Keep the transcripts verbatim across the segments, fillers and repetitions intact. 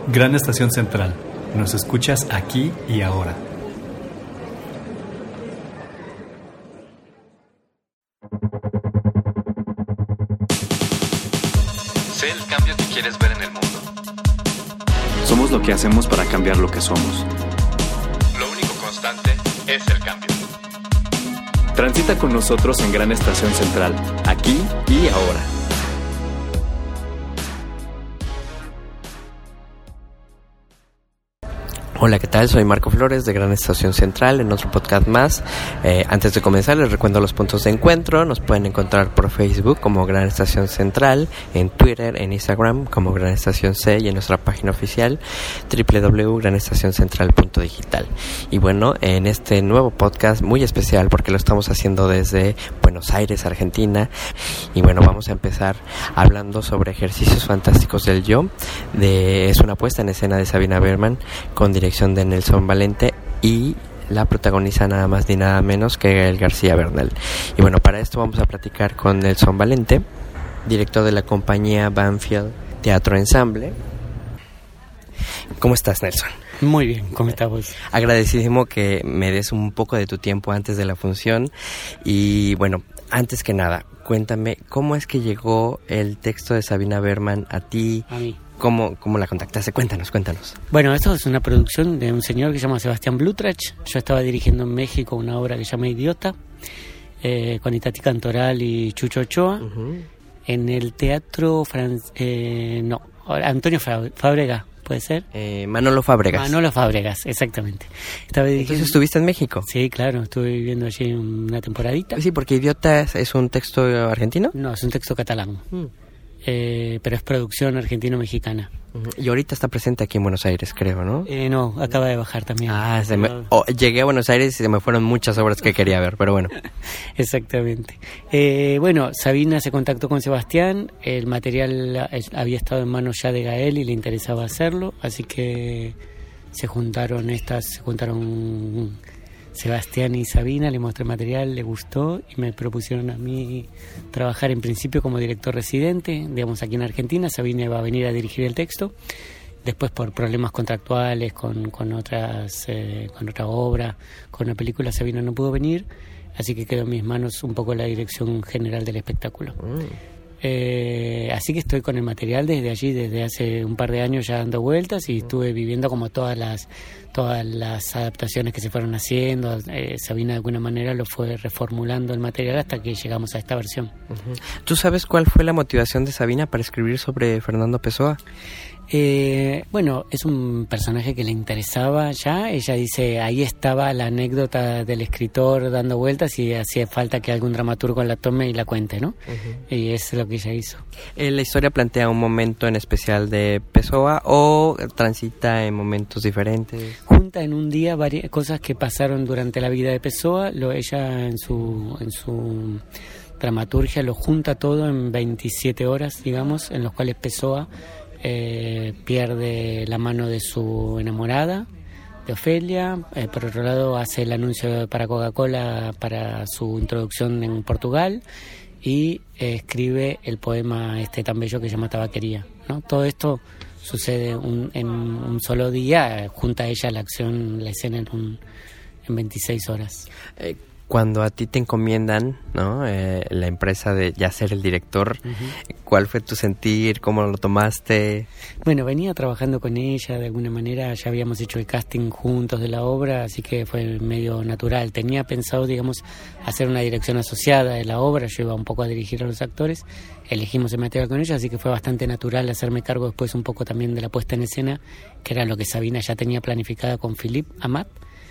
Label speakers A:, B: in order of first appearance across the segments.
A: Gran Estación Central. Nos escuchas aquí y ahora.
B: Sé el cambio que quieres ver en el mundo.
C: Somos lo que hacemos para cambiar lo que somos.
B: Lo único constante es el cambio.
C: Transita con nosotros en Gran Estación Central, aquí y ahora.
D: Hola, ¿qué tal? Soy Marco Flores de Gran Estación Central en otro podcast más. Eh, antes de comenzar les recuerdo los puntos de encuentro. Nos pueden encontrar por Facebook como Gran Estación Central, en Twitter, en Instagram como Gran Estación C y en nuestra página oficial doble u doble u doble u punto gran estación central punto digital. Y bueno, en este nuevo podcast muy especial porque lo estamos haciendo desde Buenos Aires, Argentina. Y bueno, vamos a empezar hablando sobre Ejercicios Fantásticos del Yo. De, es una puesta en escena de Sabina Berman con dirección de Nelson Valente y la protagoniza nada más ni nada menos que Gael García Bernal. Y bueno, para esto vamos a platicar con Nelson Valente, director de la compañía Banfield Teatro Ensamble. ¿Cómo estás, Nelson?
E: Muy bien, ¿cómo estás vos?
D: Agradecidísimo que me des un poco de tu tiempo antes de la función. Y bueno, antes que nada, cuéntame, ¿cómo es que llegó el texto de Sabina Berman a ti?
E: A mí.
D: ¿Cómo, ¿Cómo la contactaste? Cuéntanos, cuéntanos.
E: Bueno, esto es una producción de un señor que se llama Sebastián Blutrach. Yo estaba dirigiendo en México una obra que se llama Idiota, eh, con Itatí Cantoral y Chucho Ochoa, uh-huh. en el teatro... Fran- eh, no, Antonio Fábrega, ¿puede ser?
D: Eh, Manolo Fábregas.
E: Manolo Fábregas, exactamente. Estaba dirigiendo...
D: ¿Entonces estuviste en México?
E: Sí, claro, estuve viviendo allí una temporadita.
D: Sí, porque Idiota es, es un texto argentino.
E: No, es un texto catalán. Mm. Eh, pero es producción argentino-mexicana.
D: Y ahorita está presente aquí en Buenos Aires, creo, ¿no?
E: Eh, no, acaba de bajar también.
D: Ah, se me, oh, llegué a Buenos Aires y se me fueron muchas obras que quería ver, pero bueno.
E: Exactamente. Eh, bueno, Sabina se contactó con Sebastián, el material había estado en manos ya de Gael y le interesaba hacerlo, así que se juntaron estas, se juntaron Sebastián y Sabina, le mostré el material, le gustó y me propusieron a mí trabajar en principio como director residente, digamos aquí en Argentina. Sabina iba a venir a dirigir el texto, después por problemas contractuales con, con otras eh, con otra obra, con una película, Sabina no pudo venir, así que quedó en mis manos un poco la dirección general del espectáculo. Mm. Eh, así que estoy con el material desde allí, desde hace un par de años ya dando vueltas y estuve viviendo como todas las todas las adaptaciones que se fueron haciendo. eh, Sabina de alguna manera lo fue reformulando el material hasta que llegamos a esta versión.
D: Uh-huh. ¿Tú sabes cuál fue la motivación de Sabina para escribir sobre Fernando Pessoa?
E: Eh, bueno, es un personaje que le interesaba ya. Ella dice, ahí estaba la anécdota del escritor dando vueltas y hacía falta que algún dramaturgo la tome y la cuente, ¿no? Uh-huh. Y es lo que ella hizo.
D: Eh, ¿La historia plantea un momento en especial de Pessoa o transita en momentos diferentes?
E: Junta en un día varias cosas que pasaron durante la vida de Pessoa. Lo, ella en su... En su dramaturgia lo junta todo en veintisiete horas, digamos, en los cuales Pessoa Eh, pierde la mano de su enamorada, de Ofelia. Eh, por otro lado hace el anuncio para Coca-Cola para su introducción en Portugal y eh, escribe el poema este tan bello que se llama Tabaquería, ¿no? Todo esto sucede un, en un solo día, junta ella la acción, la escena en, un, en veintiséis horas.
D: Eh, Cuando a ti te encomiendan, ¿no? Eh, la empresa de ya ser el director, uh-huh. ¿Cuál fue tu sentir? ¿Cómo lo tomaste?
E: Bueno, venía trabajando con ella de alguna manera, ya habíamos hecho el casting juntos de la obra, así que fue medio natural. Tenía pensado, digamos, hacer una dirección asociada de la obra, yo iba un poco a dirigir a los actores, elegimos el material con ella, así que fue bastante natural hacerme cargo después un poco también de la puesta en escena, que era lo que Sabina ya tenía planificada con Philippe Amat.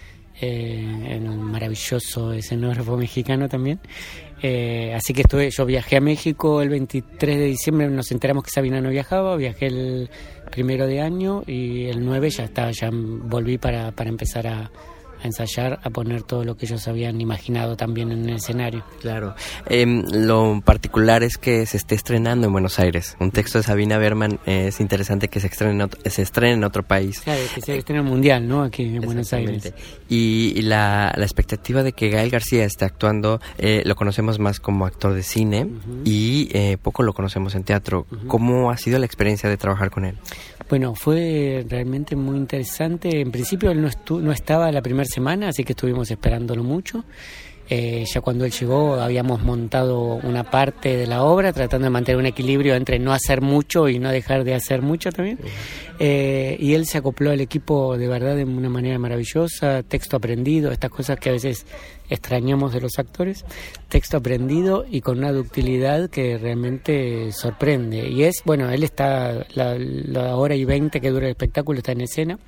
E: Eh, en un maravilloso escenógrafo mexicano también. Eh, así que estuve, yo viajé a México el veintitrés de diciembre, nos enteramos que Sabina no viajaba, viajé el primero de año y el nueve ya estaba, ya volví para, para empezar a, a ensayar, a poner todo lo que ellos habían imaginado también en el escenario.
D: Claro. Eh, lo particular es que se esté estrenando en Buenos Aires. Un texto de Sabina Berman, eh, es interesante que se estrene, en otro, se estrene en otro país.
E: Claro, que se estrena mundial, ¿no? Aquí en Buenos Aires.
D: Y, y la, la expectativa de que Gael García esté actuando, eh, lo conocemos más como actor de cine, uh-huh. y eh, poco lo conocemos en teatro. Uh-huh. ¿Cómo ha sido la experiencia de trabajar con él?
E: Bueno, fue realmente muy interesante. En principio él no, estu- no estaba la primera semana, así que estuvimos esperándolo mucho. Eh, ya cuando él llegó habíamos montado una parte de la obra tratando de mantener un equilibrio entre no hacer mucho y no dejar de hacer mucho también. Eh, y él se acopló al equipo de verdad de una manera maravillosa, texto aprendido, estas cosas que a veces extrañamos de los actores, texto aprendido y con una ductilidad que realmente sorprende. Y es, bueno, él está, la, la hora y veinte que dura el espectáculo está en escena.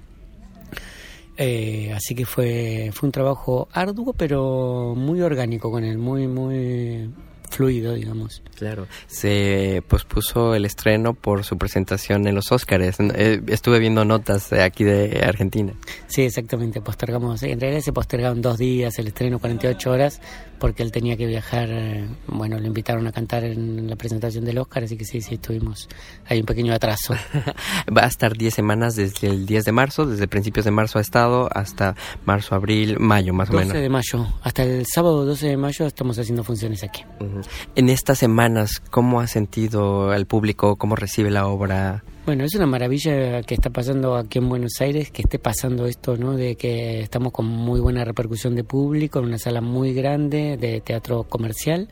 E: Eh, así que fue fue un trabajo arduo, pero muy orgánico con él, muy, muy fluido, digamos.
D: Claro. Se pospuso el estreno por su presentación en los Óscares. Eh, estuve viendo notas de aquí de Argentina.
E: Sí, exactamente. Postergamos. En realidad se postergaron dos días el estreno, cuarenta y ocho horas, porque él tenía que viajar. Bueno, lo invitaron a cantar en la presentación del Óscar, así que sí, sí, estuvimos. Hay un pequeño atraso.
D: Va a estar diez semanas desde el diez de marzo, desde principios de marzo ha estado hasta marzo, abril, mayo, más o menos.
E: doce de mayo. Hasta el sábado doce de mayo estamos haciendo funciones aquí.
D: Uh-huh. En estas semanas, ¿cómo ha sentido el público? ¿Cómo recibe la obra?
E: Bueno, es una maravilla que está pasando aquí en Buenos Aires, que esté pasando esto, ¿no? De que estamos con muy buena repercusión de público, en una sala muy grande de teatro comercial.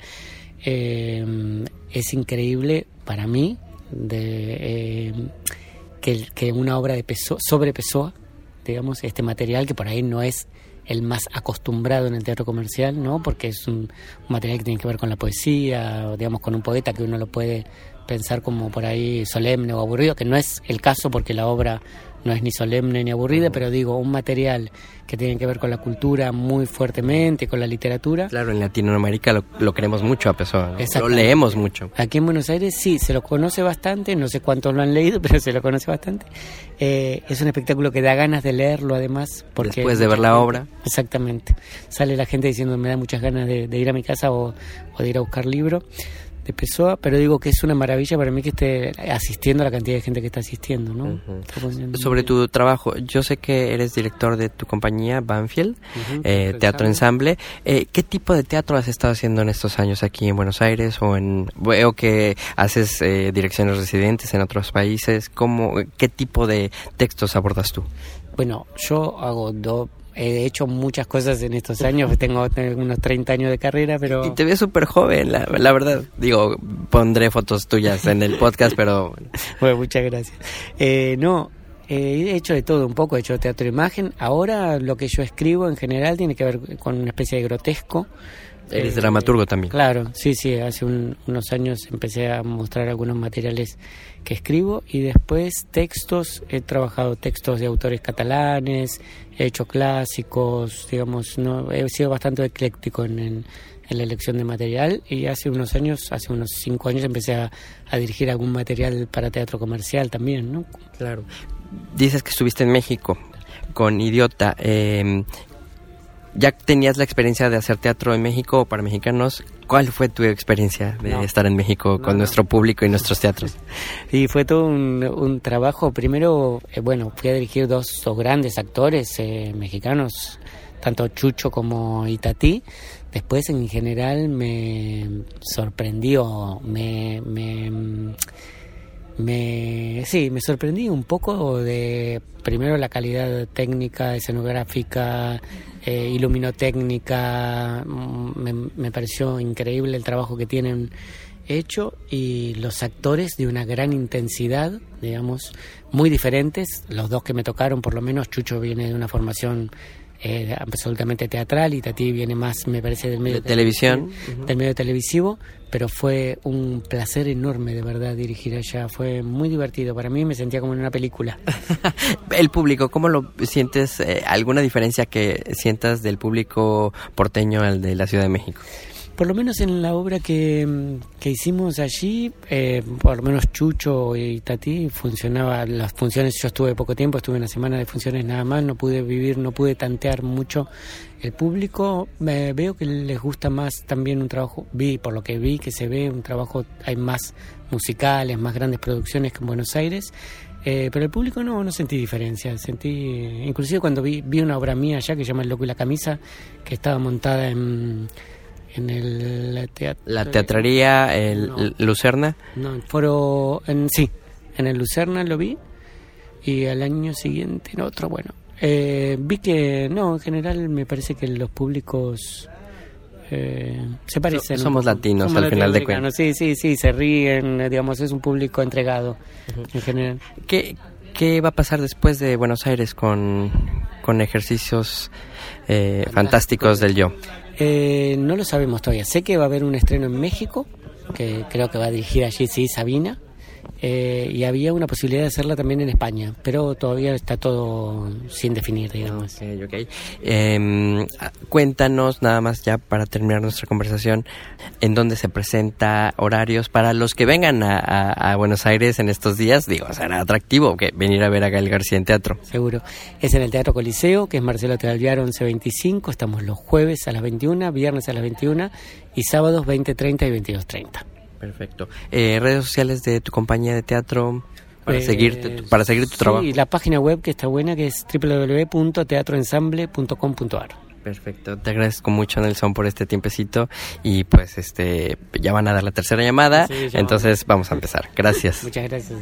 E: Eh, es increíble para mí de, eh, que, que una obra de Pessoa, sobre Pessoa, digamos, este material que por ahí no es el más acostumbrado en el teatro comercial, ¿no? Porque es un, un material que tiene que ver con la poesía, o digamos con un poeta que uno lo puede pensar como por ahí solemne o aburrido, que no es el caso porque la obra no es ni solemne ni aburrida, pero digo, un material que tiene que ver con la cultura muy fuertemente, con la literatura.
D: Claro, en Latinoamérica lo, lo queremos mucho a Pessoa, ¿no? Lo leemos mucho.
E: Aquí en Buenos Aires sí, se lo conoce bastante, no sé cuántos lo han leído, pero se lo conoce bastante. Eh, es un espectáculo que da ganas de leerlo además. Porque
D: después de ver la
E: gente,
D: obra.
E: Exactamente. Sale la gente diciendo me da muchas ganas de, de ir a mi casa o, o de ir a buscar libro de Pessoa, pero digo que es una maravilla para mí que esté asistiendo a la cantidad de gente que está asistiendo, ¿no?
D: Uh-huh. Sobre tu trabajo, yo sé que eres director de tu compañía, Banfield, uh-huh. eh, Teatro Ensamble. Eh, ¿Qué tipo de teatro has estado haciendo en estos años aquí en Buenos Aires? O en veo que haces eh, direcciones residentes en otros países. ¿Cómo, qué tipo de textos abordas tú?
E: Bueno, yo hago dos... He hecho muchas cosas en estos años, tengo, tengo unos treinta años de carrera, pero...
D: Y te ves súper joven, la, la verdad. Digo, pondré fotos tuyas en el podcast, pero...
E: Bueno, muchas gracias. Eh, no, eh, he hecho de todo un poco, he hecho teatro de imagen. Ahora lo que yo escribo en general tiene que ver con una especie de grotesco.
D: Eres eh, dramaturgo también.
E: Claro, sí, sí, hace un, unos años empecé a mostrar algunos materiales que escribo y después textos, he trabajado textos de autores catalanes, he hecho clásicos, digamos, no he sido bastante ecléctico en, en, en la elección de material y hace unos años, hace unos cinco años empecé a, a dirigir algún material para teatro comercial también, ¿no?
D: Claro. Dices que estuviste en México con Idiota, eh... ¿Ya tenías la experiencia de hacer teatro en México para mexicanos? ¿Cuál fue tu experiencia de no. estar en México con no, nuestro no. público y nuestros teatros?
E: Sí, fue todo un, un trabajo. Primero, eh, bueno, fui a dirigir dos, dos grandes actores eh, mexicanos, tanto Chucho como Itatí. Después, en general, me sorprendió, me... me Me, sí, me sorprendí un poco de, primero, la calidad técnica, escenográfica, eh, iluminotécnica. Me, me pareció increíble el trabajo que tienen hecho y los actores de una gran intensidad, digamos, muy diferentes. Los dos que me tocaron, por lo menos, Chucho viene de una formación eh, absolutamente teatral y Tati viene más, me parece, del medio
D: de televisión,
E: uh-huh. del medio televisivo, pero fue un placer enorme de verdad dirigir allá, fue muy divertido para mí, me sentía como en una película.
D: El público, ¿cómo lo sientes? Eh, ¿Alguna diferencia que sientas del público porteño al de la Ciudad de México?
E: Por lo menos en la obra que, que hicimos allí, eh, por lo menos Chucho y Tati, funcionaba las funciones. Yo estuve poco tiempo, estuve una semana de funciones nada más, no pude vivir, no pude tantear mucho el público. Eh, veo que les gusta más también un trabajo, vi por lo que vi que se ve un trabajo, hay más musicales, más grandes producciones que en Buenos Aires. Eh, pero el público no, no sentí diferencia, sentí, inclusive cuando vi, vi una obra mía allá que se llama El Loco y la Camisa, que estaba montada en, en el teatro.
D: La teatrería, el
E: no,
D: Lucerna.
E: No, el foro, en, sí, en el Lucerna lo vi, y al año siguiente en otro, bueno. Eh, vi que, no, en general me parece que los públicos... Eh, se parecen.
D: Somos latinos Somos al final de cuentas.
E: Sí, sí, sí, se ríen, digamos, es un público entregado uh-huh. en general.
D: ¿Qué, ¿Qué va a pasar después de Buenos Aires con, con ejercicios eh, Fantástico. fantásticos del yo?
E: Eh, no lo sabemos todavía. Sé que va a haber un estreno en México, que creo que va a dirigir allí, sí, Sabina. Eh, y había una posibilidad de hacerla también en España, pero todavía está todo sin definir, digamos.
D: Okay, okay. Eh, cuéntanos, nada más ya para terminar nuestra conversación, en dónde se presenta, horarios para los que vengan a, a, a Buenos Aires en estos días. Digo, será atractivo que venir a ver a Gael García en teatro.
E: Seguro. Es en el Teatro Coliseo, que es Marcelo T. Alvear once veinticinco. Estamos los jueves a las veintiuna, viernes a las veintiuna y sábados veinte treinta y veintidós treinta.
D: Perfecto. Eh, redes sociales de tu compañía de teatro para eh, seguirte, para seguir tu
E: sí,
D: trabajo.
E: Sí, la página web que está buena, que es doble u doble u doble u punto teatroensamble punto com punto a r.
D: Perfecto. Te agradezco mucho, Nelson, por este tiempecito y pues este ya van a dar la tercera llamada, sí, entonces vamos a empezar. Gracias.
E: Muchas gracias.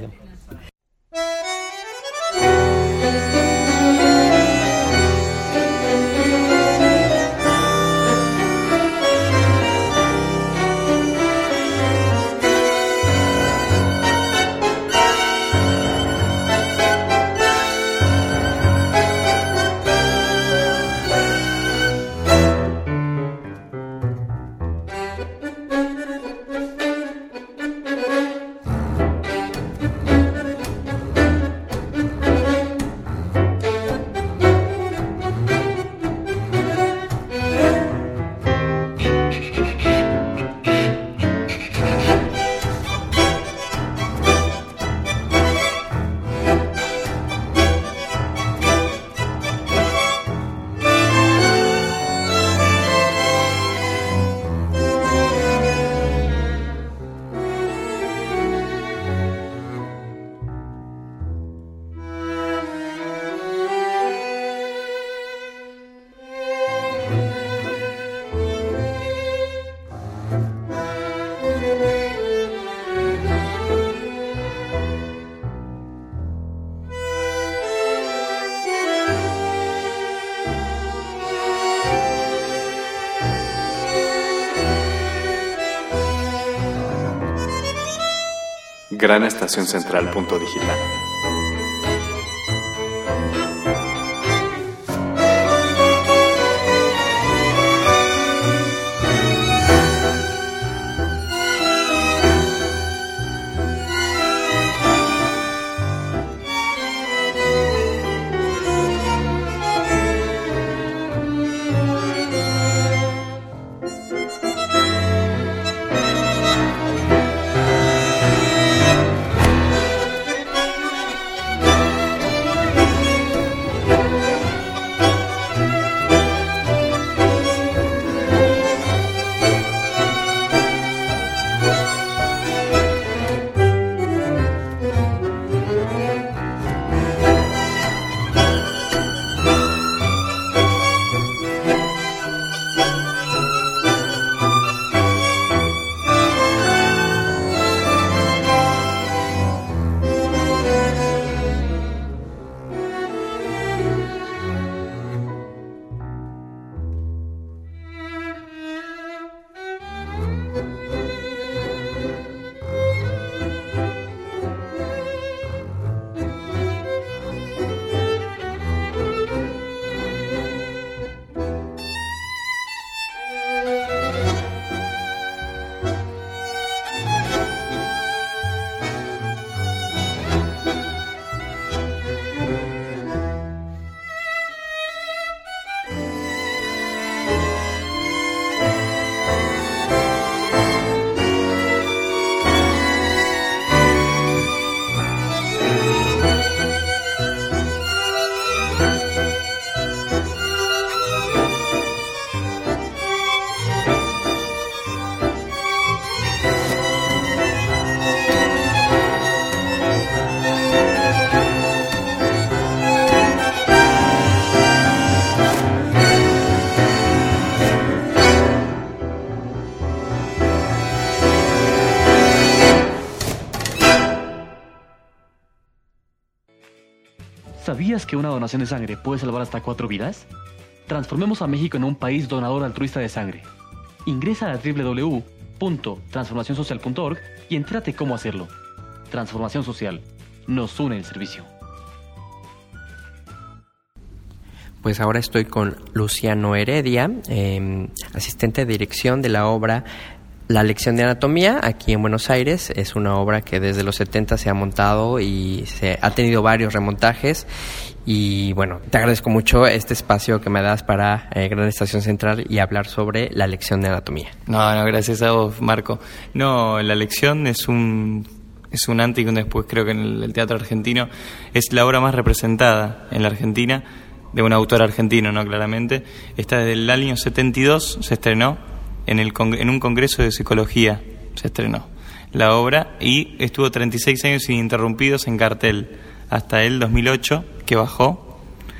B: Gran Estación Central punto digital.
F: ¿Sabías que una donación de sangre puede salvar hasta cuatro vidas? Transformemos a México en un país donador altruista de sangre. Ingresa a doble u doble u doble u punto transformación social punto org y entérate cómo hacerlo. Transformación Social. Nos une el servicio.
D: Pues ahora estoy con Luciano Heredia, eh, asistente de dirección de la obra La Lección de Anatomía, aquí en Buenos Aires. Es una obra que desde los setenta se ha montado y se ha tenido varios remontajes. Y bueno, te agradezco mucho este espacio que me das para eh, Gran Estación Central y hablar sobre La Lección de Anatomía.
G: No, no, gracias a vos, Marco. No, La Lección es un, es un antes y un después, creo que en el, el teatro argentino. Es la obra más representada en la Argentina, de un autor argentino, ¿no? Claramente. Está desde el año setenta y dos, se estrenó. En, el, en un congreso de psicología se estrenó la obra y estuvo treinta y seis años ininterrumpidos en cartel hasta el dos mil ocho, que bajó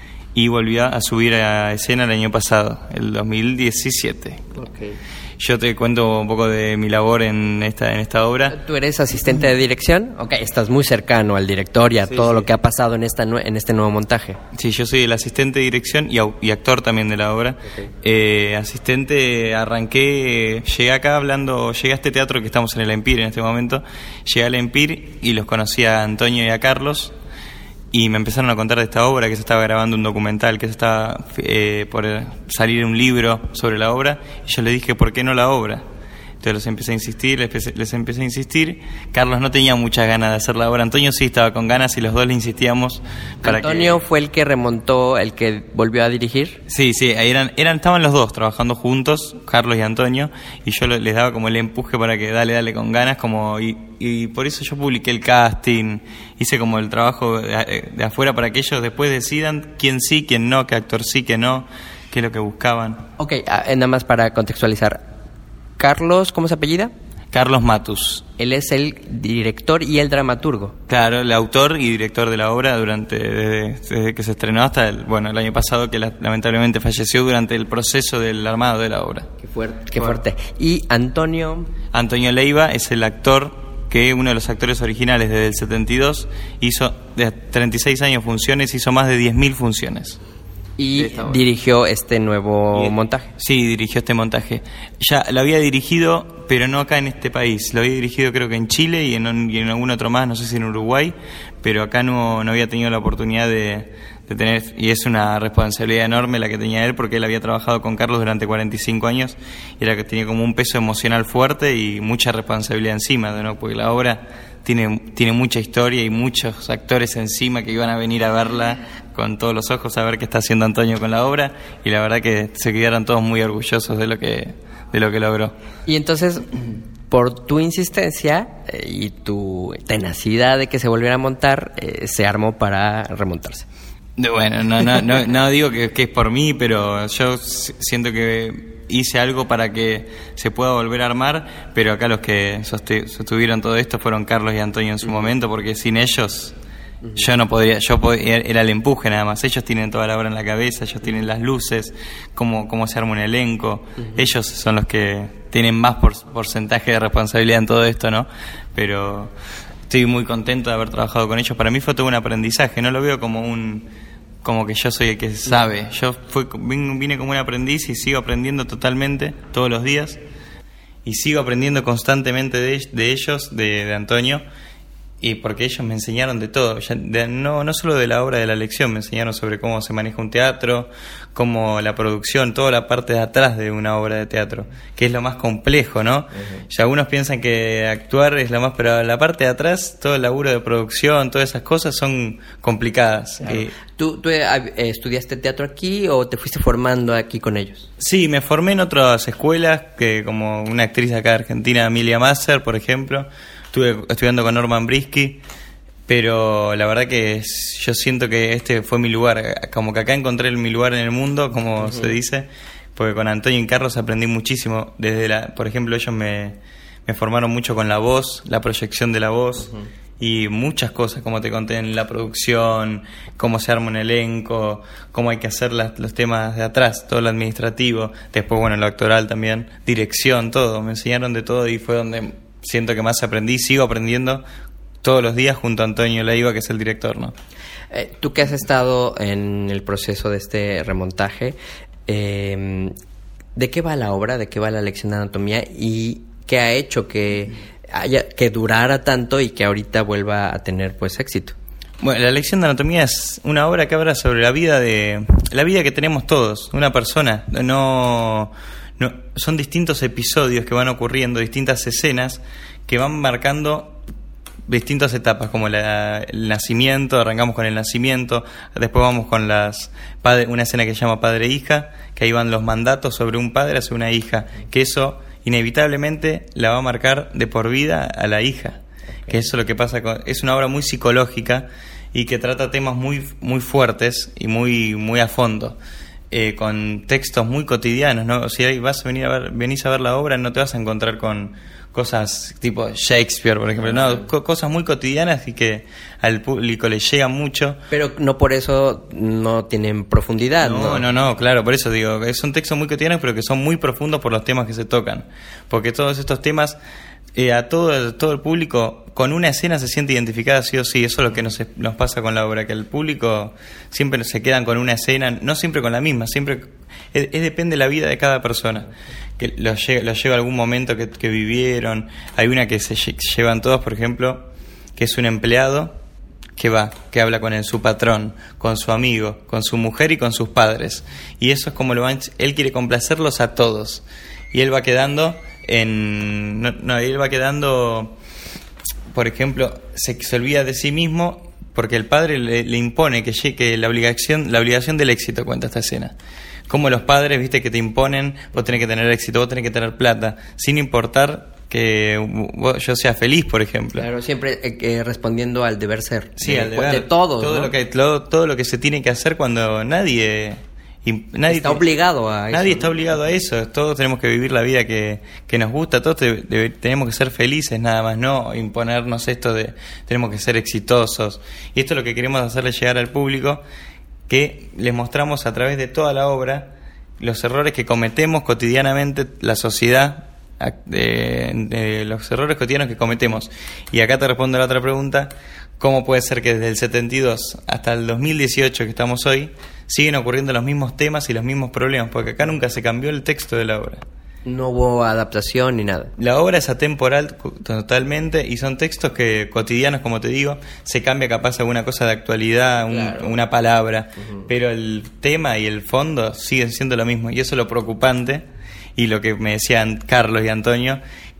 G: y volvió a subir a escena el año pasado, el dos mil diecisiete. Okay. Yo te cuento un poco de mi labor en esta en esta obra.
D: ¿Tú eres asistente de dirección? Ok, estás muy cercano al director y a sí, todo sí. lo que ha pasado en esta en este nuevo montaje.
G: Sí, yo soy el asistente de dirección y, y actor también de la obra. Okay. Eh, asistente, arranqué, llegué acá hablando, llegué a este teatro que estamos en el Empire en este momento, llegué al Empire y los conocí a Antonio y a Carlos. Y me empezaron a contar de esta obra, que se estaba grabando un documental, que se estaba eh, por salir un libro sobre la obra. Y yo le dije, ¿por qué no la obra? Entonces les empecé a insistir, les empecé, les empecé a insistir. Carlos no tenía muchas ganas de hacer la obra. Antonio sí estaba con ganas y los dos le insistíamos. Para
D: ¿Antonio
G: que...
D: fue el que remontó, el que volvió a dirigir?
G: Sí, sí, eran, eran, estaban los dos trabajando juntos, Carlos y Antonio, y yo les daba como el empuje para que dale, dale con ganas, como y, y por eso yo publiqué el casting, hice como el trabajo de, de afuera para que ellos después decidan quién sí, quién no, qué actor sí, qué no, qué es lo que buscaban.
D: Ok, nada más para contextualizar. Carlos, ¿cómo se apellida?
G: Carlos Matus.
D: Él es el director y el dramaturgo.
G: Claro, el autor y director de la obra durante desde, desde que se estrenó hasta el, bueno, el año pasado, que la, lamentablemente falleció durante el proceso del armado de la obra.
D: Qué fuerte. Qué fuerte. Y Antonio...
G: Antonio Leiva es el actor que uno de los actores originales desde el setenta y dos hizo de treinta y seis años funciones, hizo más de diez mil funciones.
D: Y dirigió este nuevo y, montaje.
G: Sí, dirigió este montaje. Ya lo había dirigido, pero no acá en este país. Lo había dirigido creo que en Chile y en, y en algún otro más, no sé si en Uruguay, pero acá no, no había tenido la oportunidad de, de tener, y es una responsabilidad enorme la que tenía él, porque él había trabajado con Carlos durante cuarenta y cinco años, y era que tenía como un peso emocional fuerte y mucha responsabilidad encima, ¿no? Porque la obra tiene, tiene mucha historia y muchos actores encima que iban a venir a verla con todos los ojos a ver qué está haciendo Antonio con la obra, y la verdad que se quedaron todos muy orgullosos de lo que de lo que logró.
D: Y entonces, por tu insistencia eh, y tu tenacidad de que se volviera a montar, eh, se armó para remontarse.
G: Bueno, no no no, no digo que, que es por mí, pero yo siento que hice algo para que se pueda volver a armar, pero acá los que sostuvieron todo esto fueron Carlos y Antonio en su momento, porque sin ellos yo no podría, yo podía, era el empuje nada más. Ellos tienen toda la obra en la cabeza, ellos tienen las luces, cómo, cómo se arma un elenco. Uh-huh. Ellos son los que tienen más por, porcentaje de responsabilidad en todo esto, ¿no? Pero estoy muy contento de haber trabajado con ellos. Para mí fue todo un aprendizaje, no lo veo como un como que yo soy el que sabe. Yo fue, vine como un aprendiz y sigo aprendiendo totalmente todos los días, y sigo aprendiendo constantemente de, de ellos, de, de Antonio. Y porque ellos me enseñaron de todo, ya de, no no solo de la obra de La Lección, me enseñaron sobre cómo se maneja un teatro, cómo la producción, toda la parte de atrás de una obra de teatro, que es lo más complejo, ¿no? Uh-huh. Ya algunos piensan que actuar es lo más, pero la parte de atrás, todo el laburo de producción, todas esas cosas son complicadas.
D: Claro.
G: Eh,
D: ¿Tú, ¿Tú eh, estudiaste teatro aquí o te fuiste formando aquí con ellos?
G: Sí, me formé en otras escuelas, que como una actriz acá de Argentina, Emilia Masser, por ejemplo. Estuve estudiando con Norman Brisky, pero la verdad que es, yo siento que este fue mi lugar, como que acá encontré mi lugar en el mundo, como uh-huh. se dice, porque con Antonio y Carlos aprendí muchísimo. Desde la, por ejemplo, ellos me, me formaron mucho con la voz, la proyección de la voz, uh-huh. y muchas cosas, como te conté, en la producción, cómo se arma un elenco, cómo hay que hacer las, los temas de atrás, todo lo administrativo, después, bueno, lo actoral también, dirección, todo, me enseñaron de todo y fue donde siento que más aprendí, sigo aprendiendo todos los días junto a Antonio Leiva, que es el director, ¿no?
D: Eh, tú que has estado en el proceso de este remontaje, eh, ¿de qué va la obra? ¿De qué va la lección de anatomía? ¿Y qué ha hecho que haya que durara tanto y que ahorita vuelva a tener pues éxito?
G: Bueno, la lección de anatomía es una obra que habla sobre la vida de la vida que tenemos todos, una persona. No, no son distintos episodios que van ocurriendo, distintas escenas que van marcando distintas etapas, como la, el nacimiento. Arrancamos con el nacimiento, después vamos con las padre, una escena que se llama padre e hija, que ahí van los mandatos sobre un padre hacia una hija, que eso inevitablemente la va a marcar de por vida a la hija, que eso es lo que pasa con, es una obra muy psicológica y que trata temas muy muy fuertes y muy muy a fondo, eh, con textos muy cotidianos, ¿no? Si ahí vas a venir a ver, venís a ver la obra, no te vas a encontrar con cosas tipo Shakespeare, por ejemplo, no, co- cosas muy cotidianas y que al público le llegan mucho.
D: Pero no por eso no tienen profundidad, ¿no?
G: No, no, no, claro, por eso digo, son textos muy cotidianos, pero que son muy profundos por los temas que se tocan, porque todos estos temas, eh, a todo, todo el público, con una escena se siente identificada sí o sí. Eso es lo que nos, nos pasa con la obra, que el público siempre se quedan con una escena, no siempre con la misma, siempre es, es depende de la vida de cada persona, que los lleva, los lleva a algún momento que, que vivieron. Hay una que se llevan todos, por ejemplo, que es un empleado que va, que habla con el, su patrón, con su amigo, con su mujer y con sus padres, y eso es como lo van, él quiere complacerlos a todos, y él va quedando en no, no él va quedando, por ejemplo, se, se olvida de sí mismo porque el padre le, le impone que llegue la obligación la obligación del éxito. Cuenta esta escena como los padres, viste, que te imponen, vos tenés que tener éxito, vos tenés que tener plata, sin importar que vos, yo sea feliz, por ejemplo.
D: Claro, siempre eh, eh, respondiendo al deber ser.
G: Sí,
D: de,
G: al deber.
D: De todos,
G: todo,
D: ¿no?
G: lo que, todo, todo lo que se tiene que hacer cuando nadie... Y nadie
D: está
G: te,
D: obligado a eso.
G: Nadie está obligado a eso. Todos tenemos que vivir la vida que, que nos gusta. Todos te, de, tenemos que ser felices, nada más. No imponernos esto de tenemos que ser exitosos. Y esto es lo que queremos hacerle llegar al público, que les mostramos a través de toda la obra los errores que cometemos cotidianamente, la sociedad, de, de los errores cotidianos que cometemos. Y acá te respondo la otra pregunta: ¿cómo puede ser que desde el setenta y dos hasta el dos mil dieciocho que estamos hoy siguen ocurriendo los mismos temas y los mismos problemas? Porque acá nunca se cambió el texto de la obra.
D: No hubo adaptación ni nada.
G: La obra es atemporal totalmente, y son textos que cotidianos, como te digo, se cambia capaz alguna cosa de actualidad, un,
D: claro.
G: una palabra,
D: Uh-huh.
G: pero el tema y el fondo siguen siendo lo mismo, y eso es lo preocupante, y lo que me decían Carlos y Antonio,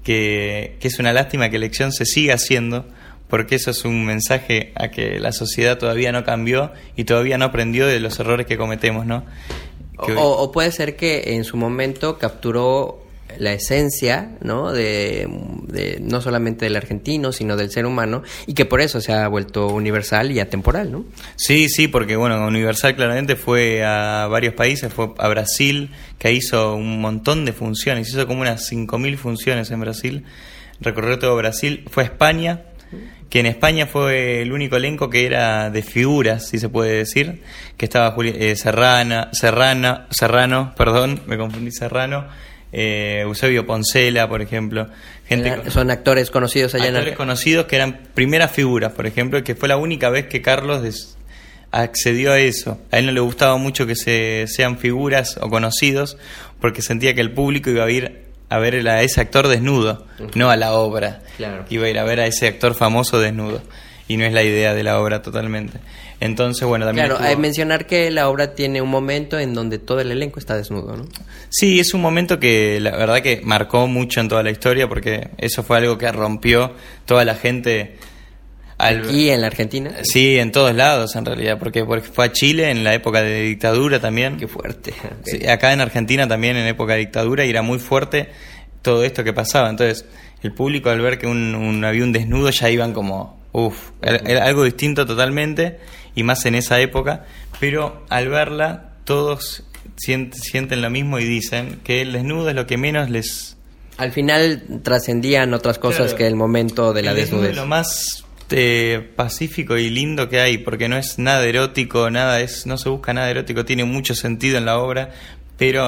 G: que, que es una lástima que la elección se siga haciendo, porque eso es un mensaje a que la sociedad todavía no cambió y todavía no aprendió de los errores que cometemos, ¿no?
D: O, o puede ser que en su momento capturó la esencia, ¿no? De, de no solamente del argentino, sino del ser humano, y que por eso se ha vuelto universal y atemporal, ¿no?
G: Sí, sí, porque bueno, Universal claramente fue a varios países, fue a Brasil, que hizo un montón de funciones, hizo como unas cinco mil funciones en Brasil, recorrió todo Brasil, fue a España, que en España fue el único elenco que era de figuras, si se puede decir, que estaba Juli- eh, Serrana, Serrana, Serrano, perdón, me confundí, Serrano, eh, Eusebio Poncela, por ejemplo, gente
D: Eran, son actores conocidos allá
G: actores
D: en Argentina.
G: conocidos que eran primeras figuras, por ejemplo, que fue la única vez que Carlos des- accedió a eso. A él no le gustaba mucho que se sean figuras o conocidos, porque sentía que el público iba a ir a ver a ese actor desnudo, uh-huh. no a la obra.
D: Claro.
G: Iba a ir a ver a ese actor famoso desnudo, y no es la idea de la obra totalmente. Entonces, bueno, también
D: Claro,
G: estuvo...
D: hay que mencionar que la obra tiene un momento en donde todo el elenco está desnudo, ¿no?
G: Sí, es un momento que la verdad que marcó mucho en toda la historia, porque eso fue algo que rompió toda la gente... Al...
D: ¿Y en la Argentina?
G: Sí, en todos lados en realidad, porque, porque fue a Chile en la época de dictadura también.
D: Qué fuerte. Okay.
G: Sí, acá en Argentina también en época de dictadura, y era muy fuerte todo esto que pasaba. Entonces, el público al ver que un, un, había un desnudo ya iban como, uff, era algo distinto totalmente, y más en esa época, pero al verla todos sienten, sienten lo mismo y dicen que el desnudo es lo que menos les...
D: Al final trascendían otras cosas, claro, que el momento de la
G: el
D: desnudez.
G: Es lo más eh, pacífico y lindo que hay, porque no es nada erótico, nada es, no se busca nada erótico, tiene mucho sentido en la obra, pero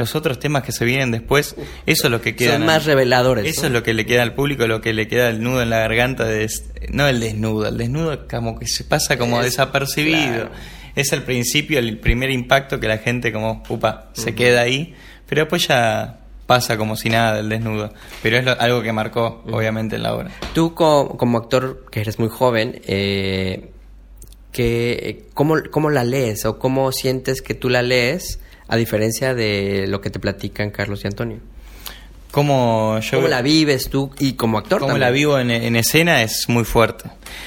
G: los otros temas que se vienen después, eso es lo que queda.
D: Son más reveladores.
G: Eso
D: ¿no?
G: es lo que le queda al público, lo que le queda el nudo en la garganta. De, no el desnudo, el desnudo como que se pasa como es, desapercibido. Claro. Es el principio, el primer impacto que la gente como, upa, se uh-huh. queda ahí, pero después ya pasa como si nada el desnudo. Pero es lo, algo que marcó, uh-huh. obviamente, en la obra.
D: Tú como, como actor, que eres muy joven, eh, que, ¿cómo, ¿cómo la lees o cómo sientes que tú la lees a diferencia de lo que te platican Carlos y Antonio?
G: ¿Cómo, yo,
D: ¿Cómo la vives tú y como actor
G: cómo
D: también?
G: la vivo en, en escena es muy fuerte.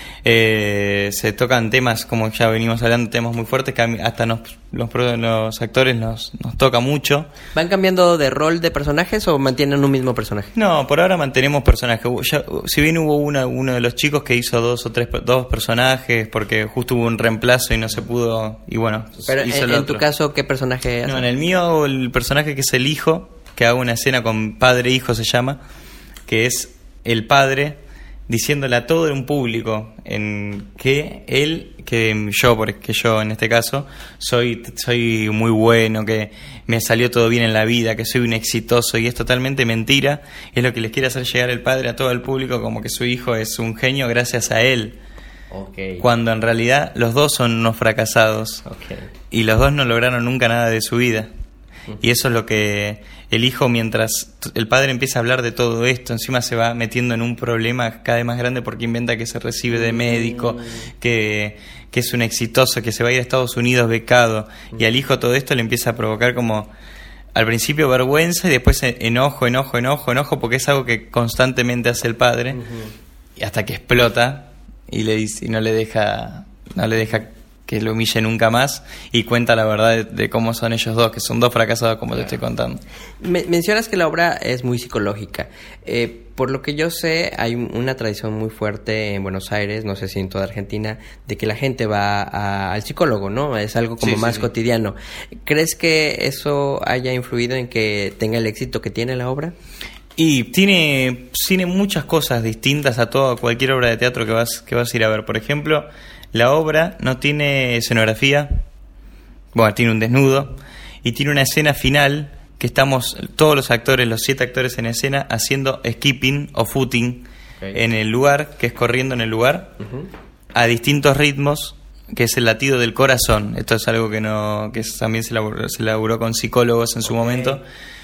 G: Eh, se tocan temas, como ya venimos hablando, temas muy fuertes que a mí, hasta nos, los, los actores nos, nos toca mucho.
D: ¿Van cambiando de rol de personajes o mantienen un mismo personaje?
G: No, por ahora mantenemos personajes. Ya, si bien hubo una, uno de los chicos que hizo dos o tres dos personajes porque justo hubo un reemplazo y no se pudo, y bueno,
D: pero
G: hizo
D: en,
G: el
D: en
G: otro.
D: tu caso, ¿qué personaje haces?
G: No, en el mío el personaje que es el hijo, que hago una escena con padre e hijo se llama, que es el padre diciéndole a todo un público en que él, que yo, porque yo en este caso, soy, soy muy bueno, que me salió todo bien en la vida, que soy un exitoso, y es totalmente mentira. Es lo que les quiere hacer llegar el padre a todo el público, como que su hijo es un genio gracias a él.
D: Okay.
G: Cuando en realidad los dos son unos fracasados.
D: Okay.
G: Y los dos no lograron nunca nada de su vida. Y eso es lo que el hijo, mientras el padre empieza a hablar de todo esto, encima se va metiendo en un problema cada vez más grande porque inventa que se recibe de médico, que, que es un exitoso, que se va a ir a Estados Unidos becado, y al hijo todo esto le empieza a provocar como al principio vergüenza y después enojo, enojo, enojo, enojo, porque es algo que constantemente hace el padre, uh-huh. y hasta que explota y le dice, y no le deja, no le deja que lo humille nunca más, y cuenta la verdad de, de cómo son ellos dos, que son dos fracasados, como claro. te estoy contando.
D: Me, mencionas que la obra es muy psicológica. Eh, por lo que yo sé, hay una tradición muy fuerte en Buenos Aires, no sé si en toda Argentina, de que la gente va a, al psicólogo, ¿no? Es algo como sí, más sí, sí. cotidiano. ¿Crees que eso haya influido en que tenga el éxito que tiene la obra?
G: Y tiene, tiene muchas cosas distintas a toda cualquier obra de teatro que vas, que vas a ir a ver. Por ejemplo, la obra no tiene escenografía, bueno, tiene un desnudo, y tiene una escena final que estamos todos los actores, los siete actores en escena, haciendo skipping o footing okay. en el lugar, que es corriendo en el lugar, uh-huh. a distintos ritmos, que es el latido del corazón. Esto es algo que no que también se elaboró, se elaboró con psicólogos en su okay. momento,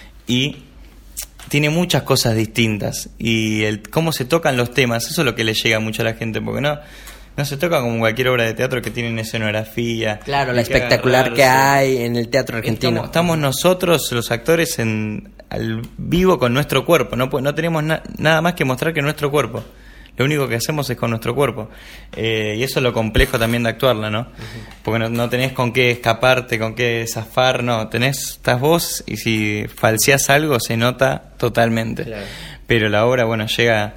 G: y tiene muchas cosas distintas, y el cómo se tocan los temas, eso es lo que le llega mucho a la gente, porque no no se toca como cualquier obra de teatro que tiene escenografía.
D: Claro, la espectacular que, que hay en el teatro argentino.
G: Estamos, estamos nosotros, los actores, en al vivo con nuestro cuerpo. No, no tenemos na, nada más que mostrar que nuestro cuerpo. Lo único que hacemos es con nuestro cuerpo. Eh, y eso es lo complejo también de actuarla, ¿no? Uh-huh. Porque no, no tenés con qué escaparte, con qué zafar, no. Tenés, estás vos, y si falseás algo se nota totalmente. Claro. Pero la obra, bueno, llega...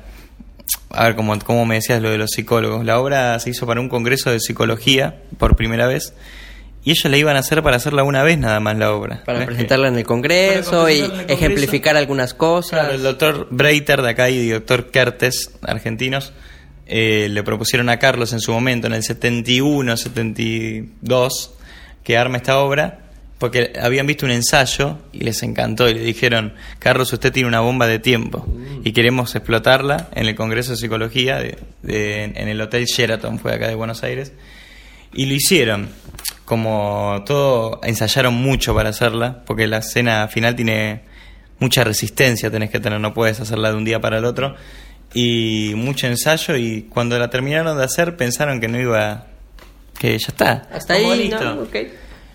G: A ver, como, como me decías lo de los psicólogos, la obra se hizo para un congreso de psicología por primera vez, y ellos la iban a hacer para hacerla una vez nada más la obra.
D: Para
G: ¿no?
D: presentarla en el congreso y en el congreso, ejemplificar algunas cosas.
G: Claro, el doctor Breiter de acá y el doctor Kertes, argentinos, eh, le propusieron a Carlos en su momento, en el setenta y uno, setenta y dos, que arme esta obra, porque habían visto un ensayo y les encantó y le dijeron: Carlos, usted tiene una bomba de tiempo y queremos explotarla en el Congreso de Psicología de, de, en el Hotel Sheraton, fue acá de Buenos Aires, y lo hicieron. Como todo, ensayaron mucho para hacerla, porque la escena final tiene mucha resistencia, tenés que tener, no puedes hacerla de un día para el otro, y mucho ensayo, y cuando la terminaron de hacer pensaron que no iba, que ya está,
D: hasta ahí, listo. No, okay.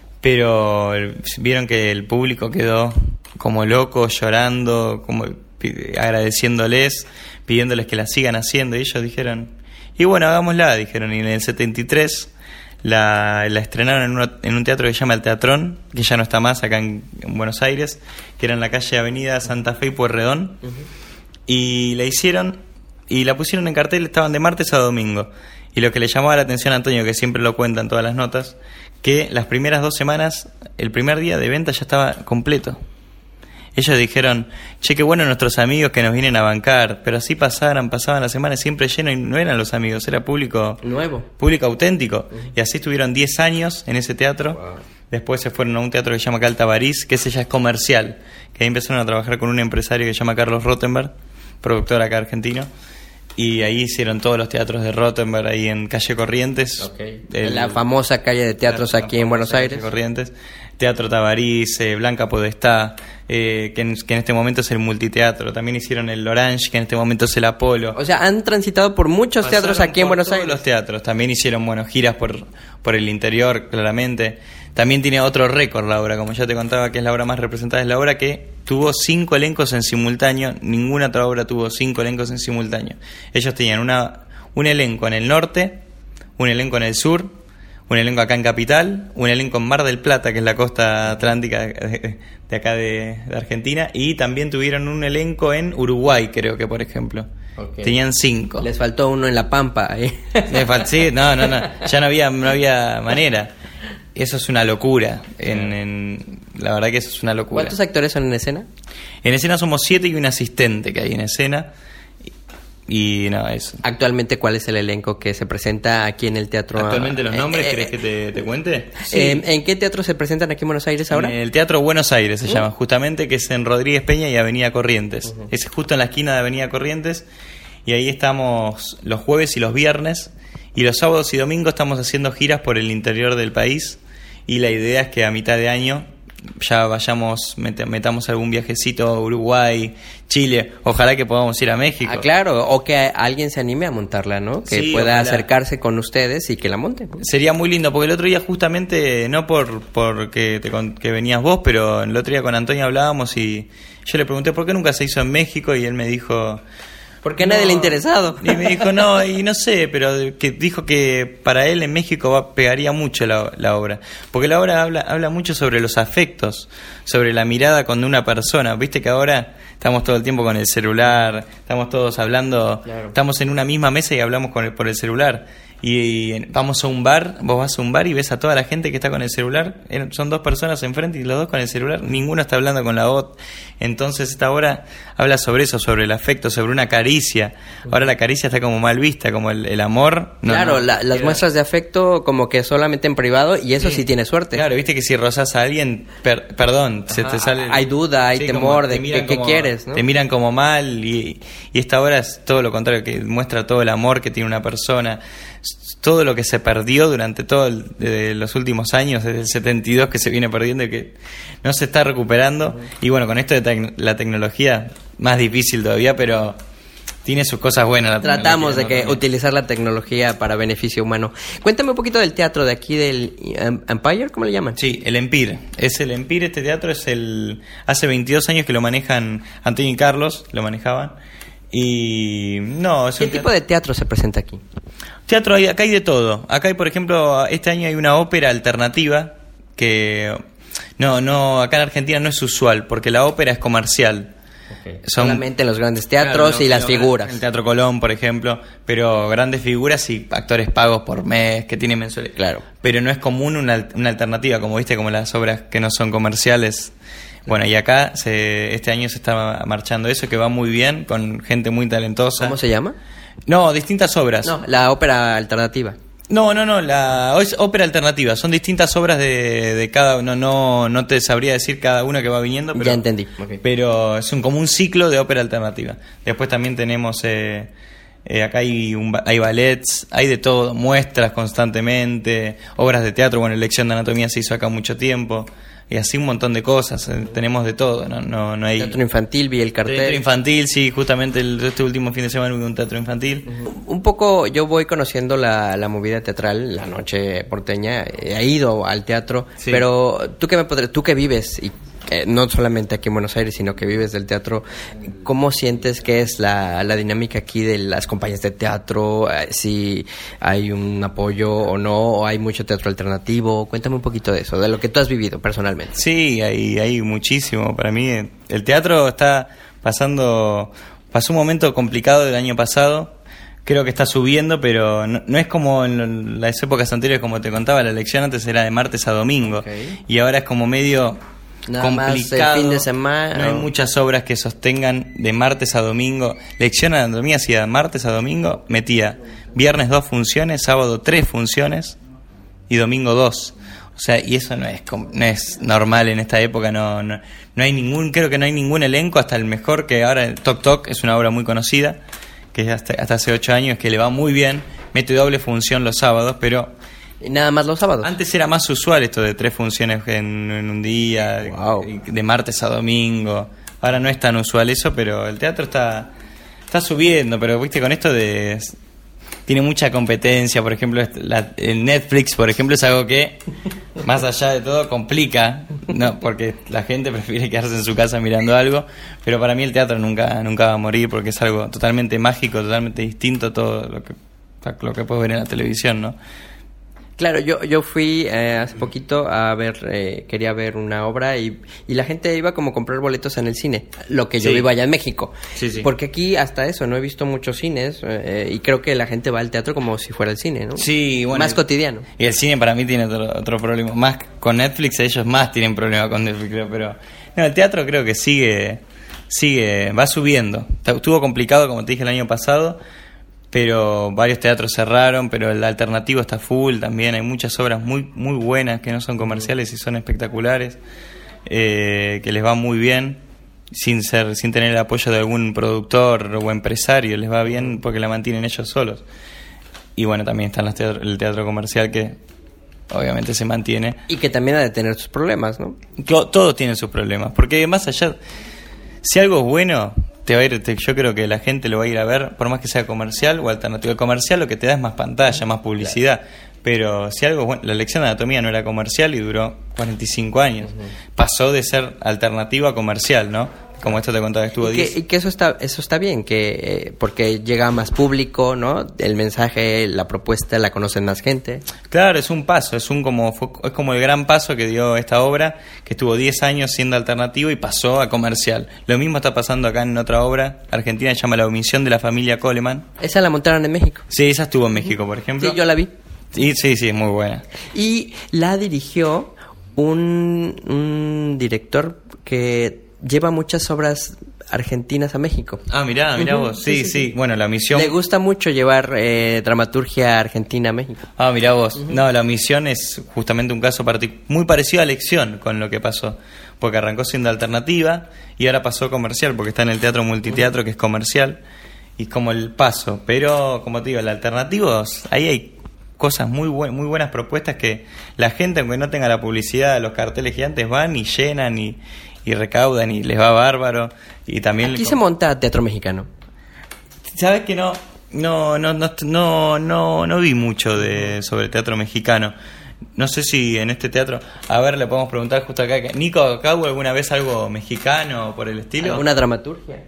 G: Pero vieron que el público quedó como loco, llorando, como agradeciéndoles, pidiéndoles que la sigan haciendo, y ellos dijeron, y bueno, hagámosla, dijeron, y en el setenta y tres la, la estrenaron en, uno, en un teatro que se llama El Teatrón, que ya no está más acá en, en Buenos Aires, que era en la calle Avenida Santa Fe y Pueyrredón, uh-huh. y la hicieron y la pusieron en cartel, estaban de martes a domingo, y lo que le llamaba la atención a Antonio, que siempre lo cuenta en todas las notas, que las primeras dos semanas, el primer día de venta ya estaba completo. Ellos dijeron, che, qué bueno nuestros amigos que nos vienen a bancar, pero así pasaran, pasaban las semanas siempre lleno, y no eran los amigos, era público
D: nuevo,
G: público auténtico. Uh-huh. Y así estuvieron diez años en ese teatro, wow. Después se fueron a un teatro que se llama Cal Tabarís, que ese ya es comercial, que ahí empezaron a trabajar con un empresario que se llama Carlos Rottenberg, productor acá argentino, y ahí hicieron todos los teatros de Rottenberg ahí en Calle Corrientes.
D: Okay.
G: El,
D: la famosa calle de teatros
G: la,
D: aquí
G: la
D: en Buenos
G: Calle
D: Aires.
G: Corrientes. Teatro Tabarís, eh, Blanca Podestá, eh, que, en, que en este momento es el Multiteatro. También hicieron el Orange, que en este momento es el Apolo.
D: O sea, han transitado por muchos
G: Pasaron
D: teatros aquí en
G: por
D: Buenos
G: todos
D: Aires.
G: Los teatros. También hicieron, bueno, giras por, por el interior, claramente. También tiene otro récord la obra, como ya te contaba, que es la obra más representada. Es la obra que tuvo cinco elencos en simultáneo. Ninguna otra obra tuvo cinco elencos en simultáneo. Ellos tenían una, un elenco en el norte, un elenco en el sur, un elenco acá en Capital, un elenco en Mar del Plata, que es la costa atlántica de, de acá de, de Argentina, y también tuvieron un elenco en Uruguay, creo que, por ejemplo. Okay. Tenían cinco.
D: Les faltó uno en La Pampa. ¿eh?
G: Les fal- sí, no, no, no, ya no había, no había manera. Eso es una locura. En, en, la verdad que eso es una locura.
D: ¿Cuántos actores son en escena?
G: En escena somos siete y un asistente que hay en escena. Y no, eso.
D: Actualmente, ¿cuál es el elenco que se presenta aquí en el teatro?
G: Actualmente los nombres,
D: eh,
G: ¿querés
D: eh,
G: que te, te cuente?
D: Sí. Eh, ¿En qué teatro se presentan aquí en Buenos Aires ahora?
G: En el Teatro Buenos Aires se
D: ¿Mm?
G: llama, justamente, que es en Rodríguez Peña y Avenida Corrientes. Uh-huh. Es justo en la esquina de Avenida Corrientes. Y ahí estamos los jueves y los viernes. Y los sábados y domingos estamos haciendo giras por el interior del país. Y la idea es que a mitad de año ya vayamos, met- metamos algún viajecito a Uruguay, Chile, ojalá que podamos ir a México.
D: Ah, claro, o que alguien se anime a montarla, ¿no? Que
G: Sí,
D: pueda
G: ojalá.
D: acercarse con ustedes y que la monten.
G: Sería muy lindo, porque el otro día justamente, no por porque te con, que venías vos, pero el otro día con Antonio hablábamos y yo le pregunté por qué nunca se hizo en México y él me dijo...
D: ¿Por qué a nadie le ha interesado?
G: Y me dijo, no, y no sé, pero que dijo que para él en México va, pegaría mucho la, la obra. Porque la obra habla, habla mucho sobre los afectos, sobre la mirada con una persona. Viste que ahora estamos todo el tiempo con el celular, estamos todos hablando, claro. Estamos en una misma mesa y hablamos con el, por el celular. Y, y vamos a un bar, vos vas a un bar y ves a toda la gente que está con el celular, son dos personas enfrente y los dos con el celular, ninguno está hablando con la otra. Entonces esta obra habla sobre eso, sobre el afecto, sobre una caricia. Ahora la caricia está como mal vista, como el, el amor. No,
D: claro,
G: no,
D: la, las muestras de afecto como que solamente en privado y eso sí, sí tiene suerte.
G: Claro, viste que si rozas a alguien, per, perdón, Ajá, se te sale...
D: Hay duda, hay sí, temor de qué
G: como,
D: quieres, ¿no?
G: Te miran como mal y, y esta obra es todo lo contrario, que muestra todo el amor que tiene una persona, todo lo que se perdió durante todos los últimos años, desde el setenta y dos que se viene perdiendo y que no se está recuperando. Uh-huh. Y bueno, con esto de te- la tecnología, más difícil todavía, pero tiene sus cosas buenas. La
D: Tratamos de que utilizar la tecnología para beneficio humano. Cuéntame un poquito del teatro de aquí del Empire, ¿cómo le llaman?
G: Sí, el Empire. Es el Empire, este teatro es el... Hace veintidós años que lo manejan Antonio y Carlos, lo manejaban. Y no, es
D: ¿Qué
G: un
D: tipo de teatro se presenta aquí?
G: Teatro, hay, acá hay de todo. Acá hay, por ejemplo, este año hay una ópera alternativa que no, no, acá en Argentina no es usual, porque la ópera es comercial.
D: Okay. Son, solamente en los grandes teatros, claro, no, y las
G: no,
D: figuras.
G: El Teatro Colón, por ejemplo, pero grandes figuras y actores pagos por mes, que tienen mensualidad.
D: Claro.
G: Pero no es común una, una alternativa, como viste, como las obras que no son comerciales. Bueno, y acá se, este año se está marchando eso, que va muy bien, con gente muy talentosa.
D: ¿Cómo se llama?
G: No, distintas obras.
D: No, la ópera alternativa.
G: No, no, no, la es ópera alternativa. Son distintas obras de, de cada uno. No, no te sabría decir cada una que va viniendo. Pero,
D: ya entendí. Okay.
G: Pero es un, como un ciclo de ópera alternativa. Después también tenemos... Eh, eh, acá hay, un, hay ballets, hay de todo, muestras constantemente, obras de teatro. Bueno, Lección de Anatomía se hizo acá mucho tiempo. Y así un montón de cosas, eh, tenemos de todo, no, no, no hay...
D: Teatro infantil, vi el cartel.
G: Teatro infantil, sí, justamente el, este último fin de semana hubo un teatro infantil.
D: Uh-huh. Un poco, yo voy conociendo la, la movida teatral, la noche porteña, he ido al teatro, sí. Pero tú que me podrás, tú que vives, y eh, no solamente aquí en Buenos Aires, sino que vives del teatro, ¿cómo sientes que es la, la dinámica aquí de las compañías de teatro? Eh, si hay un apoyo o no, o hay mucho teatro alternativo. Cuéntame un poquito de eso, de lo que tú has vivido personalmente.
G: Sí, hay, hay muchísimo. Para mí el teatro está pasando, pasó un momento complicado del año pasado. Creo que está subiendo, pero no, no es como en las épocas anteriores, como te contaba, la lección antes era de martes a domingo. Okay. Y ahora es como medio...
D: Nada
G: complicado.
D: Más el fin de semana.
G: No hay muchas obras que sostengan de martes a domingo. Lección de Anatomía hacía de martes a domingo, metía viernes dos funciones, sábado tres funciones y domingo dos. O O sea, y eso no es no es normal en esta época, no, no no hay ningún, creo que no hay ningún elenco, hasta el mejor, que ahora Toc Toc es una obra muy conocida, que es hasta, hasta hace ocho años, que le va muy bien, mete doble función los sábados, pero
D: ¿Y nada más los sábados?
G: Antes era más usual esto de tres funciones en, en un día,
D: wow.
G: de, de martes a domingo. Ahora no es tan usual eso, pero el teatro está está subiendo, pero viste, con esto de tiene mucha competencia. Por ejemplo, la, el Netflix, por ejemplo, es algo que más allá de todo complica, no, porque la gente prefiere quedarse en su casa mirando algo, pero para mí el teatro nunca nunca va a morir, porque es algo totalmente mágico, totalmente distinto a todo lo que lo que puedes ver en la televisión, ¿no?
D: Claro, yo yo fui eh, hace poquito a ver, eh, quería ver una obra y, y la gente iba como a comprar boletos en el cine, lo que yo
G: sí.
D: vivo allá en México.
G: Sí, sí.
D: Porque aquí hasta eso, no he visto muchos cines eh, y creo que la gente va al teatro como si fuera el cine, ¿no?
G: Sí, bueno.
D: Más cotidiano.
G: Y el cine para mí tiene otro, otro problema. Más con Netflix, ellos más tienen problema con Netflix, creo, pero no, el teatro creo que sigue, sigue, va subiendo. Estuvo complicado, como te dije, el año pasado, pero varios teatros cerraron, pero el alternativo está full también. Hay muchas obras muy muy buenas que no son comerciales y son espectaculares, eh, que les va muy bien sin ser sin tener el apoyo de algún productor o empresario. Les va bien porque la mantienen ellos solos. Y bueno, también está teatro, el teatro comercial, que obviamente se mantiene
D: y que también ha de tener sus problemas, ¿no?
G: Todos tienen sus problemas, porque más allá, si algo es bueno, te va a ir, te, yo creo que la gente lo va a ir a ver, por más que sea comercial o alternativo. El comercial lo que te da es más pantalla, más publicidad, claro. Pero si algo es bueno, la lección de anatomía no era comercial y duró cuarenta y cinco años. Uh-huh. Pasó de ser alternativa a comercial, ¿no? Como esto te contaba, estuvo diez.
D: Y que eso está eso está bien, que eh, porque llega a más público, ¿no? El mensaje, la propuesta la conocen más gente.
G: Claro, es un paso, es un como fue, es como el gran paso que dio esta obra, que estuvo diez años siendo alternativo y pasó a comercial. Lo mismo está pasando acá en otra obra argentina, se llama La omisión de la familia Coleman.
D: ¿Esa la montaron en México?
G: Sí, esa estuvo en México, por ejemplo.
D: Sí, yo la vi.
G: Sí, sí, sí, es muy buena.
D: Y la dirigió un, un director que lleva muchas obras argentinas a México.
G: Ah, mirá, mirá uh-huh. vos. Sí, sí, sí, sí. Bueno, La misión...
D: Le gusta mucho llevar eh, dramaturgia argentina a México.
G: Ah, mirá vos. Uh-huh. No, La misión es justamente un caso partic- muy parecido a Lección con lo que pasó. Porque arrancó siendo alternativa y ahora pasó comercial, porque está en el teatro multiteatro, que es comercial. Y como el paso. Pero, como te digo, el alternativo, ahí hay cosas muy bu- muy buenas propuestas que la gente, aunque no tenga la publicidad, los carteles gigantes, van y llenan y, y recaudan y les va bárbaro. Y también
D: aquí le... se monta teatro mexicano.
G: Sabes que no no no no no no, no vi mucho de sobre teatro mexicano. No sé si en este teatro, a ver, le podemos preguntar justo acá, Nico, ¿acá hubo alguna vez algo mexicano por el estilo?
D: ¿Alguna dramaturgia?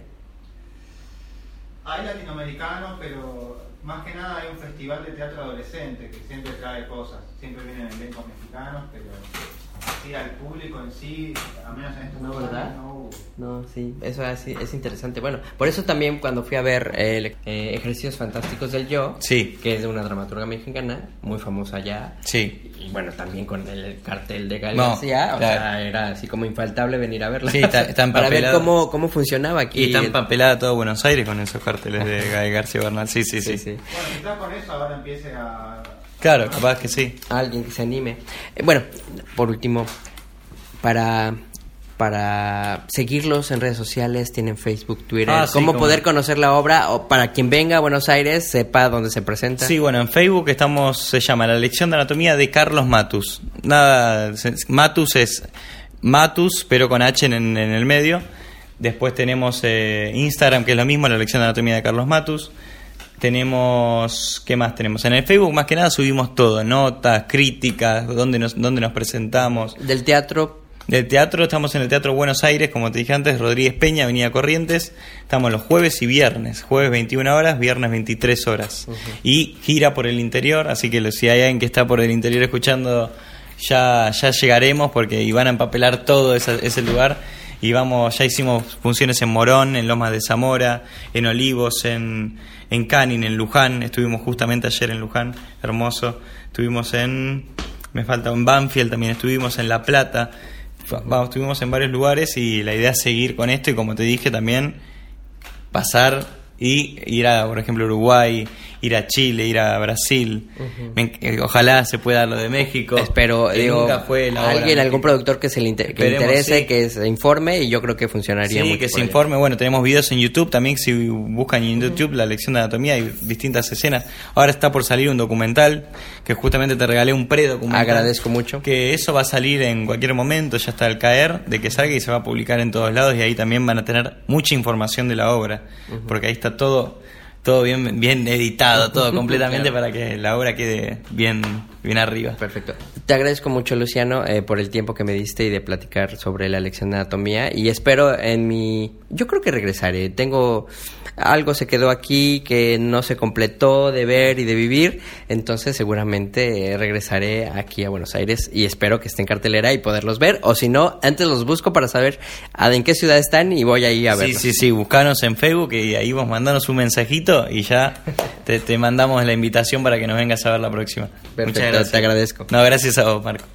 H: Hay latinoamericano, pero más que nada hay un festival de teatro adolescente que siempre trae cosas, siempre vienen elencos mexicanos, pero así al público en sí, a menos en estos
D: no, ¿verdad?
H: no hubo.
D: No, sí, eso es, es interesante. Bueno, por eso también cuando fui a ver eh, eh, Ejercicios Fantásticos del Yo,
G: sí,
D: que es de una dramaturga mexicana, muy famosa allá.
G: Sí.
D: Y bueno, también con el cartel de Gael
G: no,
D: García, o
G: claro.
D: sea, era así como infaltable venir a verla.
G: Sí, está, está
D: para ver cómo, cómo funcionaba aquí.
G: Y está empapelada todo Buenos Aires con esos carteles de Gael García Bernal. Sí, sí, sí, sí, sí.
H: Bueno, quizás con eso ahora empiece a...
G: Claro, capaz que sí.
D: Alguien que se anime. Eh, bueno, por último, para... para seguirlos en redes sociales, tienen Facebook, Twitter,
G: ah, sí,
D: cómo
G: como...
D: poder conocer la obra, o para quien venga a Buenos Aires sepa dónde se presenta.
G: Sí, bueno, en Facebook estamos, se llama La lección de anatomía de Carlos Matus. Nada, Matus es Matus, pero con H en, en el medio. Después tenemos eh, Instagram, que es lo mismo, La lección de anatomía de Carlos Matus. Tenemos, ¿qué más tenemos? En el Facebook más que nada subimos todo, notas, críticas, dónde nos, dónde nos presentamos.
D: Del teatro.
G: Del teatro, estamos en el Teatro Buenos Aires, como te dije antes, Rodríguez Peña, Avenida Corrientes. Estamos los jueves y viernes, jueves veintiuna horas, viernes veintitrés horas. Uh-huh. Y gira por el interior, así que si hay alguien que está por el interior escuchando, ya, ya llegaremos, porque iban a empapelar todo ese, ese lugar. Y vamos, ya hicimos funciones en Morón, en Lomas de Zamora, en Olivos, en, en Canin, en Luján. Estuvimos justamente ayer en Luján, hermoso. Estuvimos en, me falta en Banfield, también estuvimos en La Plata. Vamos, estuvimos en varios lugares y la idea es seguir con esto y, como te dije, también pasar y ir a, por ejemplo, Uruguay, ir a Chile, ir a Brasil. Uh-huh. Me, eh, ojalá se pueda dar lo de México.
D: Espero, digo,
G: nunca fue la
D: alguien, algún productor que se le inter- que interese, sí. que se informe, y yo creo que funcionaría
G: sí,
D: mucho.
G: que se informe. Bueno, tenemos videos en YouTube también, si buscan en YouTube uh-huh. la lección de anatomía, hay distintas escenas. Ahora está por salir un documental, que justamente te regalé un pre-documental.
D: Agradezco mucho.
G: Que eso va a salir en cualquier momento, ya está al caer de que salga y se va a publicar en todos lados, y ahí también van a tener mucha información de la obra, uh-huh. porque ahí está todo todo bien bien editado, todo completamente claro. para que la obra quede bien bien arriba.
D: Perfecto. Te agradezco mucho, Luciano, eh, por el tiempo que me diste y de platicar sobre la lección de anatomía, y espero en mi... Yo creo que regresaré. Tengo... Algo se quedó aquí que no se completó de ver y de vivir, entonces seguramente eh, regresaré aquí a Buenos Aires y espero que esté en cartelera y poderlos ver, o si no, antes los busco para saber a, en qué ciudad están y voy ahí a verlos.
G: Sí, sí, sí, buscanos en Facebook y ahí vos mandanos un mensajito y ya te, te mandamos la invitación para que nos vengas a ver la próxima.
D: Perfecto,
G: muchas gracias.
D: Te agradezco.
G: No, gracias a vos, Marco.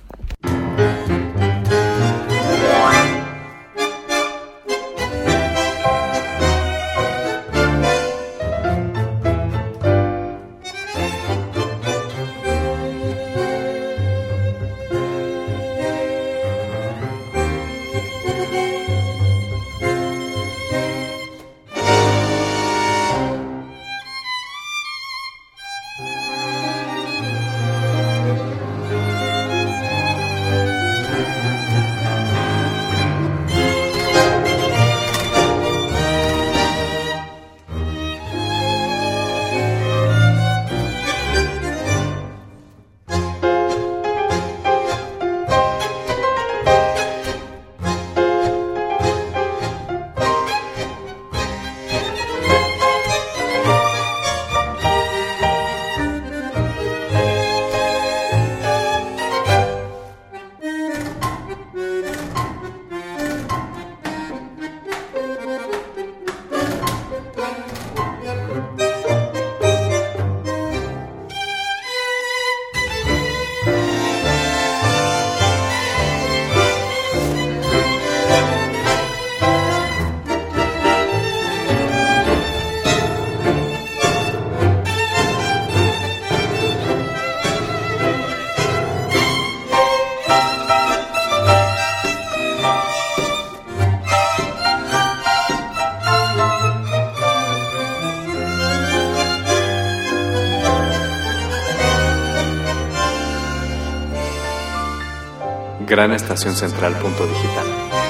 C: Gran Estación Central punto digital.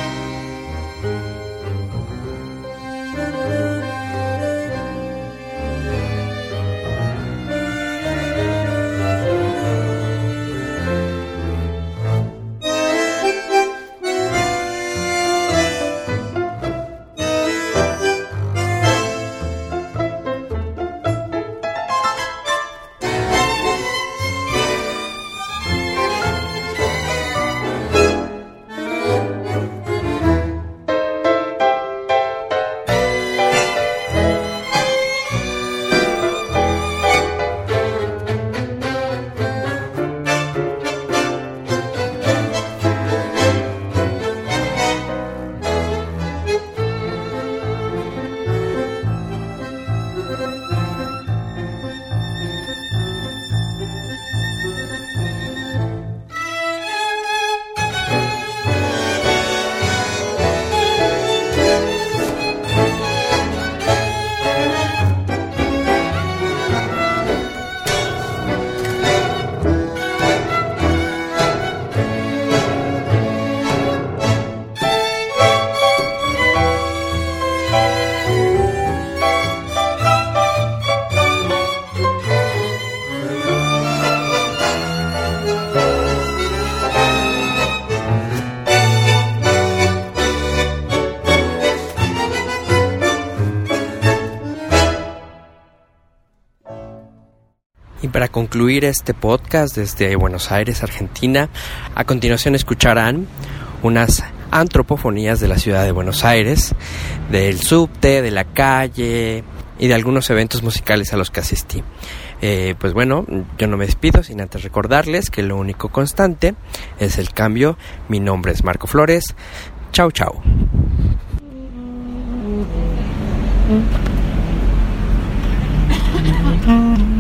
D: Y para concluir este podcast desde Buenos Aires, Argentina, a continuación escucharán unas antropofonías de la ciudad de Buenos Aires, del subte, de la calle y de algunos eventos musicales a los que asistí. Eh, pues bueno, yo no me despido sin antes recordarles que lo único constante es el cambio. Mi nombre es Marco Flores. Chau, chau.
I: Mm-hmm.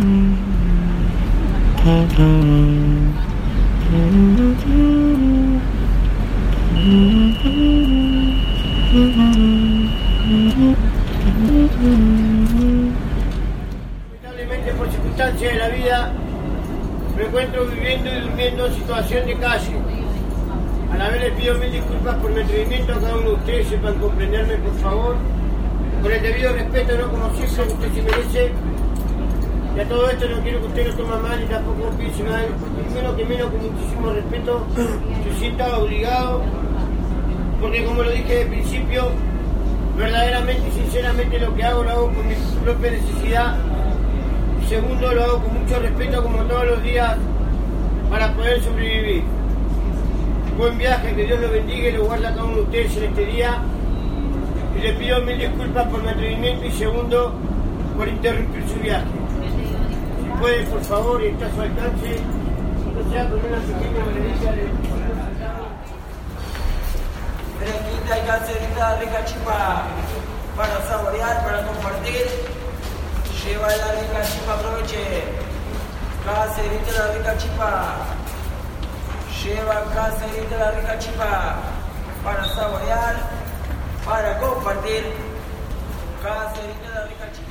I: Lamentablemente, por circunstancias de la vida, me encuentro viviendo y durmiendo en situación de calle. A la vez les pido mil disculpas por mi atrevimiento. A cada uno de ustedes sepan comprenderme, por favor, con el debido respeto, no como siempre usted se merece. Y a todo esto no quiero que usted lo tome mal y tampoco piense mal, y menos que menos, con muchísimo respeto, se sienta obligado, porque como lo dije de principio, verdaderamente y sinceramente lo que hago lo hago por mi propia necesidad. Y segundo, lo hago con mucho respeto, como todos los días, para poder sobrevivir. Buen viaje, que Dios lo bendiga y lo guarde a cada uno de ustedes en este día. Y les pido mil disculpas por mi atrevimiento y segundo, por interrumpir su viaje. Si puede, por favor, y está a su alcance, no sea con una pequeña monedita de...
J: Fresquita y caserita, rica chipa, para saborear, para compartir. Lleva la rica chipa, aproveche. Caserita, la rica chipa. Lleva caserita, la rica chipa, para saborear, para compartir. Caserita, la rica chipa.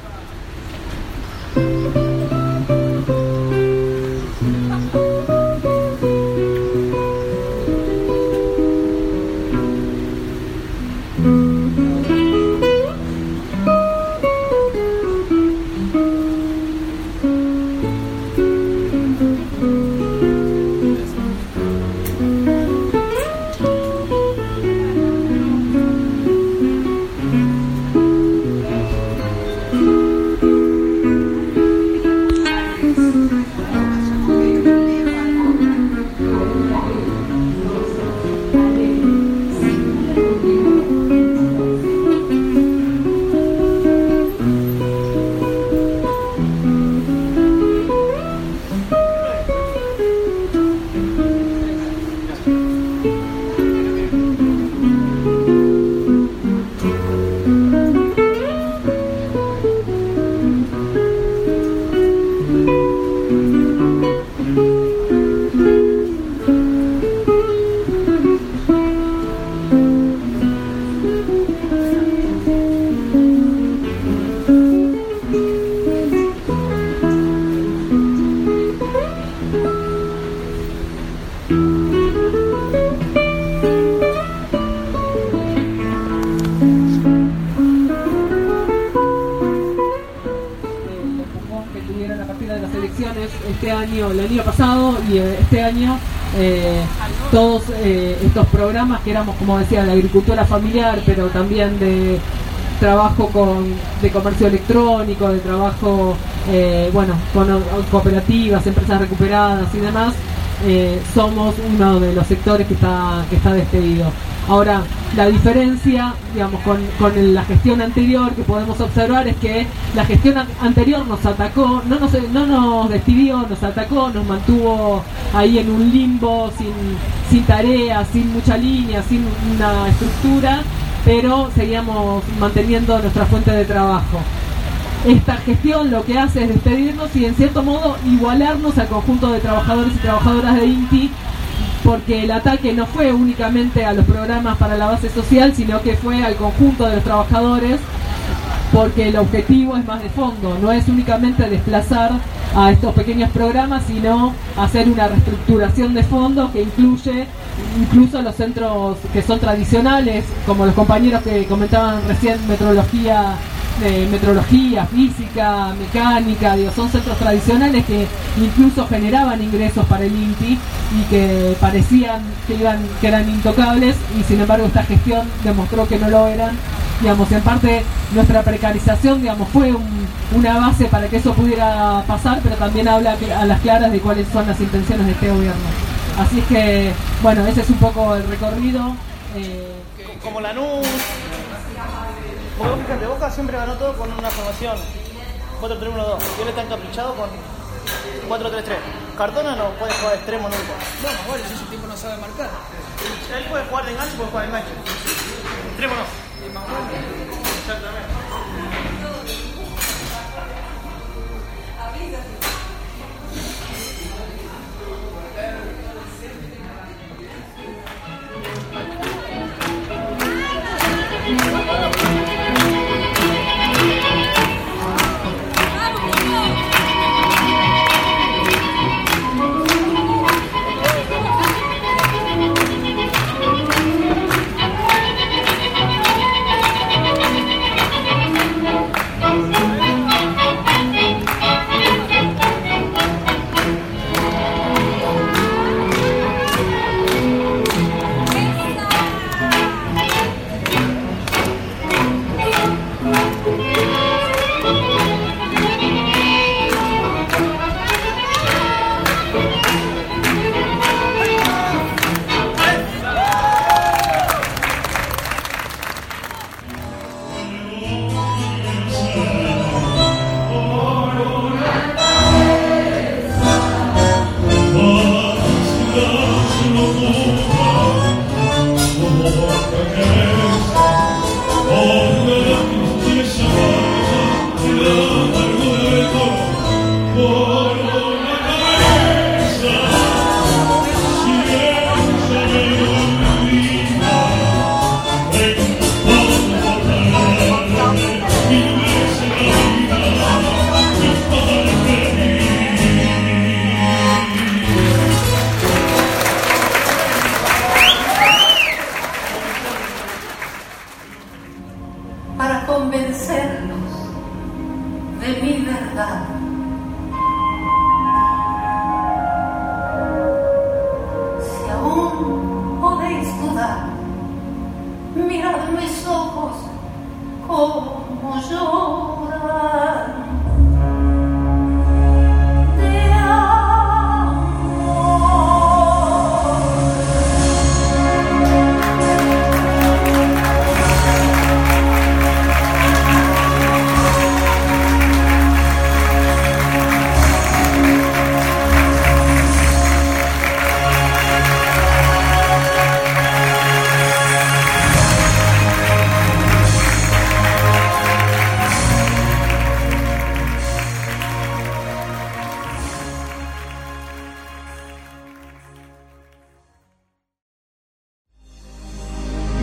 K: Este año, el año pasado y este año, eh, todos eh, estos programas que éramos, como decía, de agricultura familiar, pero también de trabajo con de comercio electrónico, de trabajo, eh, bueno, con cooperativas, empresas recuperadas y demás, eh, somos uno de los sectores que está que está despedido. Ahora, la diferencia, digamos, con, con la gestión anterior que podemos observar es que la gestión an- anterior nos atacó, no nos, no nos despidió, nos atacó, nos mantuvo ahí en un limbo, sin, sin tareas, sin mucha línea, sin una estructura, pero seguíamos manteniendo nuestra fuente de trabajo. Esta gestión lo que hace es despedirnos y en cierto modo igualarnos al conjunto de trabajadores y trabajadoras de INTI, porque el ataque no fue únicamente a los programas para la base social, sino que fue al conjunto de los trabajadores, porque el objetivo es más de fondo, no es únicamente desplazar a estos pequeños programas, sino hacer una reestructuración de fondo que incluye incluso los centros que son tradicionales, como los compañeros que comentaban recién, metrología, de metrología, física, mecánica, digo, son centros tradicionales que incluso generaban ingresos para el INTI y que parecían que iban que eran intocables, y sin embargo esta gestión demostró que no lo eran. Digamos, en parte nuestra precarización, digamos, fue un, una base para que eso pudiera pasar, pero también habla a las claras de cuáles son las intenciones de este gobierno. Así es que, bueno, ese es un poco el recorrido. Eh,
L: Como Lanús. Porque vos fíjate, Boca siempre ganó todo con una formación cuatro tres uno dos. Y él está encaprichado con cuatro tres tres. Cardona no puede jugar de extremo nunca.
M: Bueno, bueno, si ese tipo no sabe marcar.
L: Él puede jugar de enganche y puede jugar de enganche. Extremo no.
M: Es más bueno.
L: Exactamente.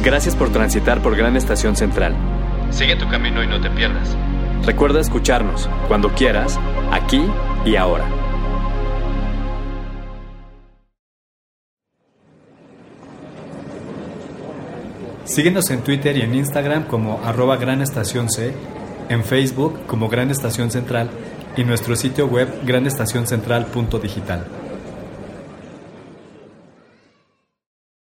C: Gracias por transitar por Gran Estación Central.
B: Sigue tu camino y no te pierdas.
C: Recuerda escucharnos cuando quieras, aquí y ahora.
A: Síguenos en Twitter y en Instagram como arroba Gran Estación C, en Facebook como Gran Estación Central y nuestro sitio web gran estación central punto digital.